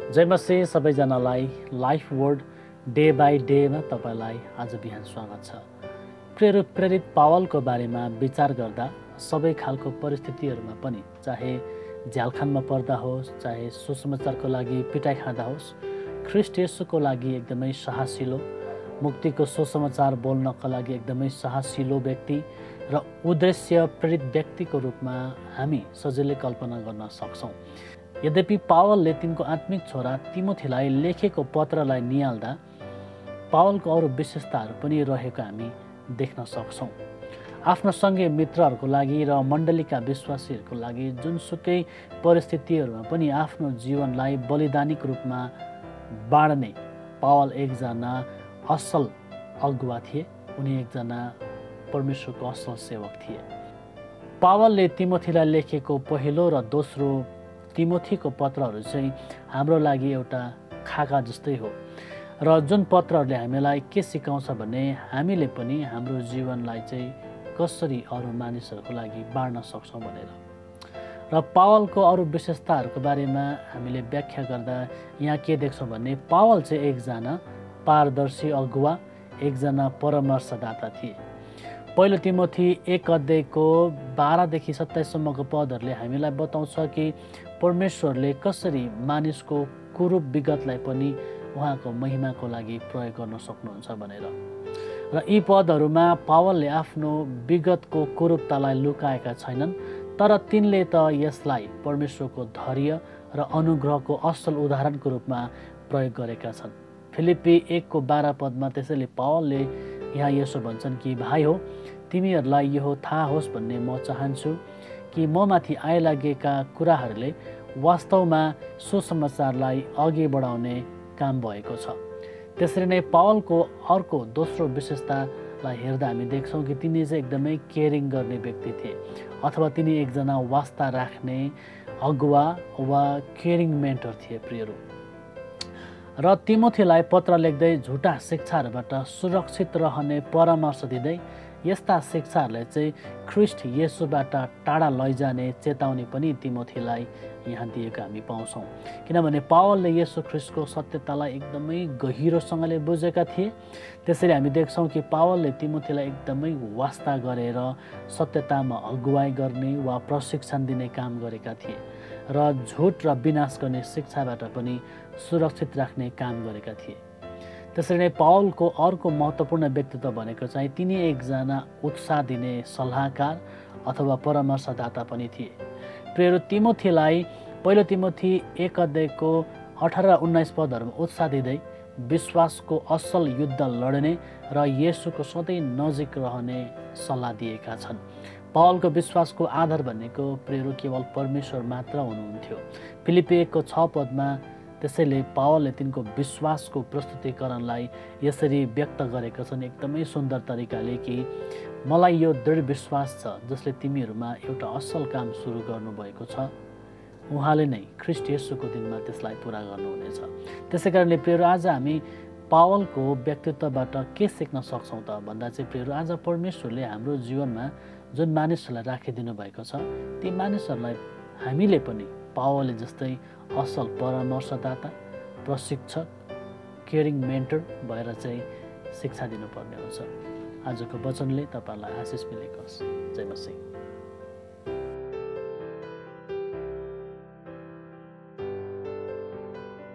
जय मसीह सबैजनालाई life word day by डेमा तपाईँलाई आज बिहान स्वागत छ। प्रेरित पावलको बारेमा विचार गर्दा सबै खालको परिस्थितिहरूमा पनि, चाहे झ्यालखानमा पर्दा होस्, चाहे सुसमाचारको लागि पिटाइ खाँदा होस्, ख्रीष्ट येशूको लागि एकदमै साहसिलो, मुक्तिको सुसमाचार बोल्नको लागि एकदमै साहसिलो व्यक्ति र उद्देश्य प्रेरित व्यक्तिको रूपमा हामी सजिलै कल्पना गर्न सक्छौँ। यद्यपि पावलले तिनको आत्मिक छोरा तिमोथीलाई लेखेको पत्रलाई निहाल्दा पावलको अरू विशेषताहरू पनि रहेको हामी देख्न सक्छौँ। आफ्नो सँगै मित्रहरूको लागि र मण्डलीका विश्वासीहरूको लागि जुनसुकै परिस्थितिहरूमा पनि आफ्नो जीवनलाई बलिदानिक रूपमा बाँड्ने पावल एकजना असल अगुवा थिए। उनी एकजना परमेश्वरको असल सेवक थिए। पावलले तिमोथीलाई लेखेको पहिलो र दोस्रो तिमोथीको पत्रहरू चाहिँ हाम्रो लागि एउटा खाका जस्तै हो र जुन पत्रहरूले हामीलाई के सिकाउँछ भने हामीले पनि हाम्रो जीवनलाई चाहिँ कसरी अरू मानिसहरूको लागि बाँड्न सक्छौँ भनेर। र पावलको अरू विशेषताहरूको बारेमा हामीले व्याख्या गर्दा यहाँ के देख्छौँ भने पावल चाहिँ एकजना पारदर्शी अगुवा, एकजना परामर्शदाता थिए। पहिलो तिमोथी 1 अध्यायको 12देखि 27सम्मको पदहरूले हामीलाई बताउँछ कि परमेश्वरले कसरी मानिसको कुरूप विगतलाई पनि उहाँको महिमाको लागि प्रयोग गर्न सक्नुहुन्छ भनेर। र यी पदहरूमा पावलले आफ्नो विगतको कुरूपतालाई लुकाएका छैनन्, तर तिनले त यसलाई परमेश्वरको धैर्य र अनुग्रहको असल उदाहरणको रूपमा प्रयोग गरेका छन्। फिलिप्पी 1:12 पदमा त्यसैले पावलले यहाँ यसो भन्छन् कि भाइ हो, तिमीहरूलाई यो थाहा होस् भन्ने म चाहन्छु कि ममाथि आइलागेका कुराहरूले वास्तवमा सुसमाचारलाई अघि बढाउने काम भएको छ। त्यसरी नै पावलको अर्को दोस्रो विशेषतालाई हेर्दा हामी देख्छौँ कि तिनी चाहिँ एकदमै केयरिङ गर्ने व्यक्ति थिए, अथवा तिनी एकजना वास्ता राख्ने अगुवा वा केयरिङ मेन्टर थिए प्रियहरू। र तिमोथीलाई पत्र लेख्दै झुटा शिक्षाहरूबाट सुरक्षित रहने परामर्श दिँदै यस्ता शिक्षाहरूले चाहिँ ख्रीष्ट येशूबाट टाढा लैजाने चेतावनी पनि तिमोथीलाई यहाँ दिएको हामी पाउँछौँ। किनभने पावलले येशू ख्रीष्टको सत्यतालाई एकदमै गहिरोसँगले बुझेका थिए। त्यसरी हामी देख्छौँ कि पावलले तिमोथीलाई एकदमै वास्ता गरेर सत्यतामा अगुवाई गर्ने वा प्रशिक्षण दिने काम गरेका थिए र झुट र विनाश गर्ने शिक्षाबाट पनि सुरक्षित राख्ने काम गरेका थिए। त्यसरी नै पावलको अर्को महत्त्वपूर्ण व्यक्तित्व भनेको चाहिँ तिनी एकजना उत्साह दिने सल्लाहकार अथवा परामर्शदाता पनि थिए। प्रियहरू, तिमोथीलाई पहिलो तिमोथी 1 अध्यायको 18-19 पदहरूमा उत्साह दिँदै विश्वासको असल युद्ध लड्ने र येशूको सधैँ नजिक रहने सल्लाह दिएका छन्। पावलको विश्वासको आधार भनेको प्रियहरू केवल परमेश्वर मात्र हुनुहुन्थ्यो। फिलिप्पी 1:6 पदमा त्यसैले पावलले तिनको विश्वासको प्रस्तुतिकरणलाई यसरी व्यक्त गरेका छन् एकदमै सुन्दर तरिकाले कि मलाई यो दृढ विश्वास छ जसले तिमीहरूमा एउटा असल काम सुरु गर्नुभएको छ, उहाँले नै ख्रीष्ट येशूको दिनमा त्यसलाई पुरा गर्नुहुनेछ। त्यसै कारणले प्रियहरू, आज हामी पावलको व्यक्तित्वबाट के सिक्न सक्छौँ त भन्दा चाहिँ प्रियहरू, आज परमेश्वरले हाम्रो जीवनमा जुन मानिसहरूलाई राखिदिनु भएको छ ती मानिसहरूलाई हामीले पनि पावलले जस्तै असल परामर्शदाता, प्रशिक्षक, केयरिङ मेन्टर भएर चाहिँ शिक्षा दिनुपर्ने हुन्छ। आजको वचनले तपाईँलाई आशिष मिलेको होस्। जय मसीह।